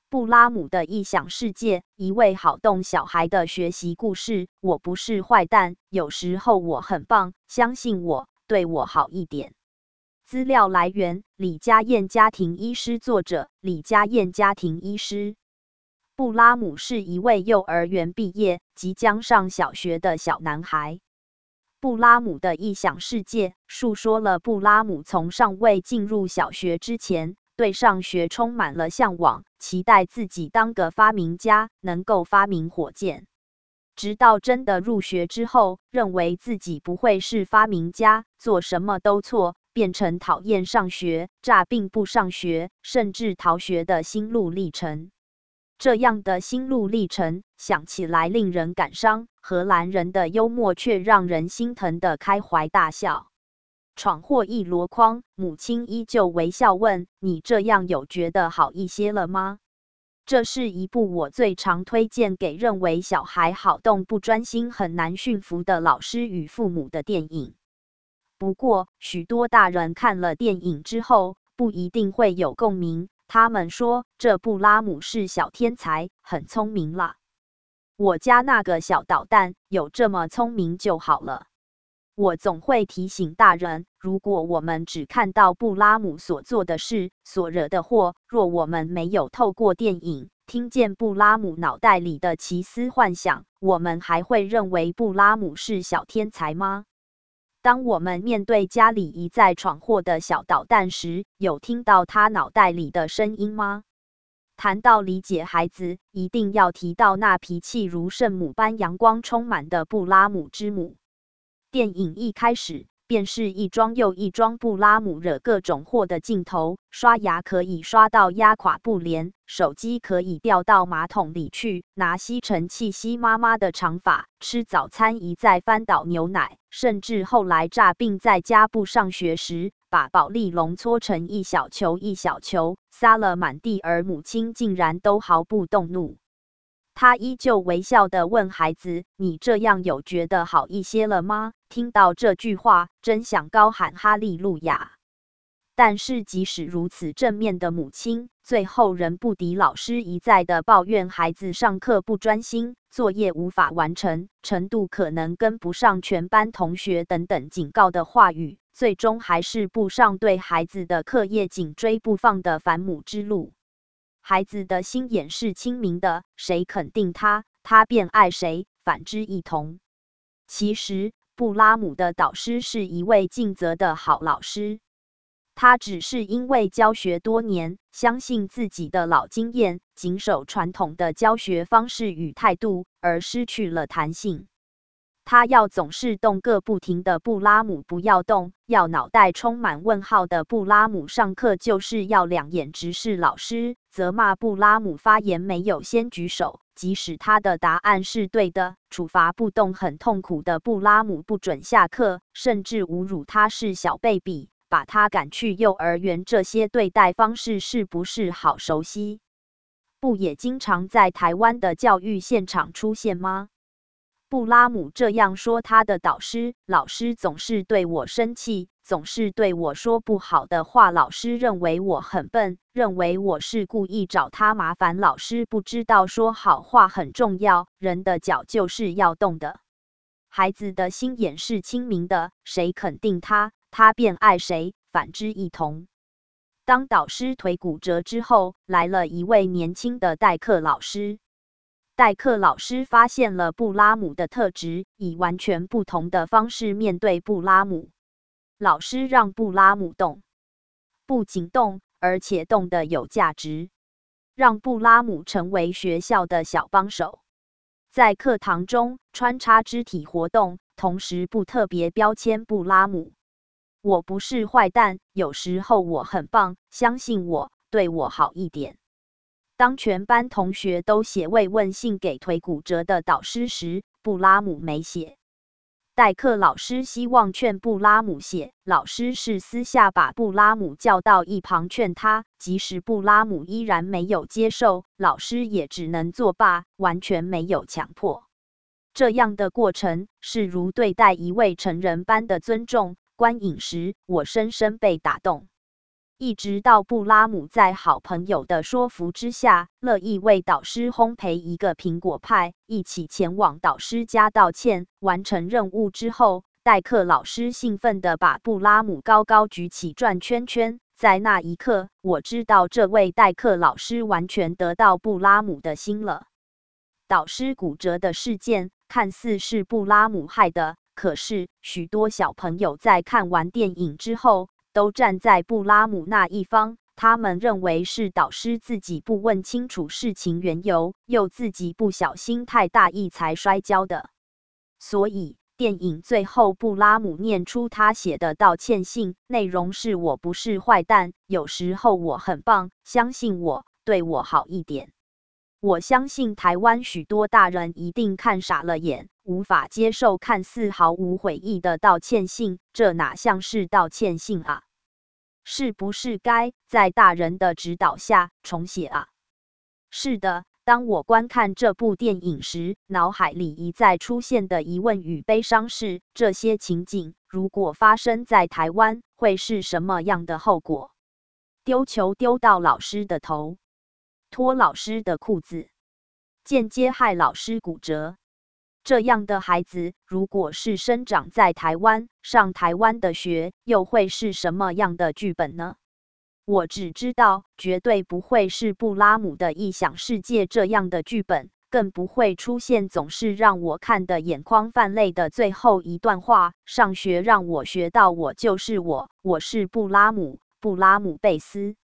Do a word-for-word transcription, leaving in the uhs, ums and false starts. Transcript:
布拉姆的异想世界，一位好动小孩的学习故事。我不是坏蛋，有时候我很棒，相信我，对我好一点。资料来源：李家燕家庭医师，作者：李家燕家庭医师。布拉姆是一位幼儿园毕业、即将上小学的小男孩。布拉姆的异想世界述说了布拉姆从尚未进入小学之前，对上学充满了向往，期待自己当个发明家，能够发明火箭。直到真的入学之后，认为自己不会是发明家，做什么都错，变成讨厌上学、诈病不上学，甚至逃学的心路历程。这样的心路历程想起来令人感伤，荷兰人的幽默却让人心疼的开怀大笑。闯祸一箩筐，母亲依旧微笑问：“你这样有觉得好一些了吗？”这是一部我最常推荐给认为小孩好动不专心很难驯服的老师与父母的电影。不过，许多大人看了电影之后，不一定会有共鸣。他们说，这布拉姆是小天才，很聪明啦。我家那个小捣蛋，有这么聪明就好了。我总会提醒大人，如果我们只看到布拉姆所做的事、所惹的祸，若我们没有透过电影听见布拉姆脑袋里的奇思幻想，我们还会认为布拉姆是小天才吗？当我们面对家里一再闯祸的小捣蛋时，有听到他脑袋里的声音吗？谈到理解孩子，一定要提到那脾气如圣母般阳光充满的布拉姆之母。电影一开始便是一桩又一桩布拉姆惹各种祸的镜头，刷牙可以刷到压垮布帘，手机可以掉到马桶里去，拿吸尘器吸妈妈的长发，吃早餐一再翻倒牛奶，甚至后来诈病在家不上学时，把保丽龙搓成一小球一小球，撒了满地，而母亲竟然都毫不动怒。他依旧微笑地问孩子：“你这样有觉得好一些了吗？”听到这句话，真想高喊哈利路亚。但是即使如此正面的母亲，最后仍不敌老师一再的抱怨孩子上课不专心，作业无法完成，程度可能跟不上全班同学等等警告的话语，最终还是步上对孩子的课业紧追不放的反母之路。孩子的心眼是清明的，谁肯定他，他便爱谁，反之亦同。其实，布拉姆的导师是一位尽责的好老师，他只是因为教学多年，相信自己的老经验，谨守传统的教学方式与态度，而失去了弹性。他要总是动个不停的布拉姆不要动，要脑袋充满问号的布拉姆上课就是要两眼直视老师，责骂布拉姆发言没有先举手，即使他的答案是对的，处罚不动很痛苦的布拉姆不准下课，甚至侮辱他是小 baby， 把他赶去幼儿园，这些对待方式是不是好熟悉？不也经常在台湾的教育现场出现吗？布拉姆这样说他的导师，老师总是对我生气，总是对我说不好的话，老师认为我很笨，认为我是故意找他麻烦，老师不知道说好话很重要，人的脚就是要动的。孩子的心眼是清明的，谁肯定他，他便爱谁，反之亦同。当导师腿骨折之后，来了一位年轻的代课老师。代课老师发现了布拉姆的特质，以完全不同的方式面对布拉姆。老师让布拉姆动，不仅动，而且动得有价值，让布拉姆成为学校的小帮手。在课堂中穿插肢体活动，同时不特别标签布拉姆。我不是坏蛋，有时候我很棒，相信我，对我好一点。当全班同学都写慰问信给腿骨折的导师时，布拉姆没写。代课老师希望劝布拉姆写，老师是私下把布拉姆叫到一旁劝他，即使布拉姆依然没有接受，老师也只能作罢，完全没有强迫。这样的过程是如对待一位成人般的尊重。观影时，我深深被打动。 一直到布拉姆在好朋友的说服之下，乐意为导师烘焙一个苹果派，一起前往导师家道歉。完成任务之后，代课老师兴奋地把布拉姆高高举起转圈圈。在那一刻，我知道这位代课老师完全得到布拉姆的心了。导师骨折的事件看似是布拉姆害的，可是许多小朋友在看完电影之后，都站在布拉姆那一方。他们认为是导师自己不问清楚事情缘由，又自己不小心太大意才摔跤的。所以电影最后布拉姆念出他写的道歉信，内容是我不是坏蛋，有时候我很棒，相信我，对我好一点。我相信台湾许多大人一定看傻了眼，无法接受看似毫无悔意的道歉信，这哪像是道歉信啊？是不是该在大人的指导下重写啊？是的，当我观看这部电影时，脑海里一再出现的疑问与悲伤是：这些情景如果发生在台湾，会是什么样的后果？丢球丢到老师的头，脱老师的裤子，间接害老师骨折。这样的孩子，如果是生长在台湾，上台湾的学，又会是什么样的剧本呢？我只知道，绝对不会是布拉姆的异想世界这样的剧本，更不会出现总是让我看得眼眶泛泪的最后一段话：上学让我学到我就是我，我是布拉姆，布拉姆贝斯。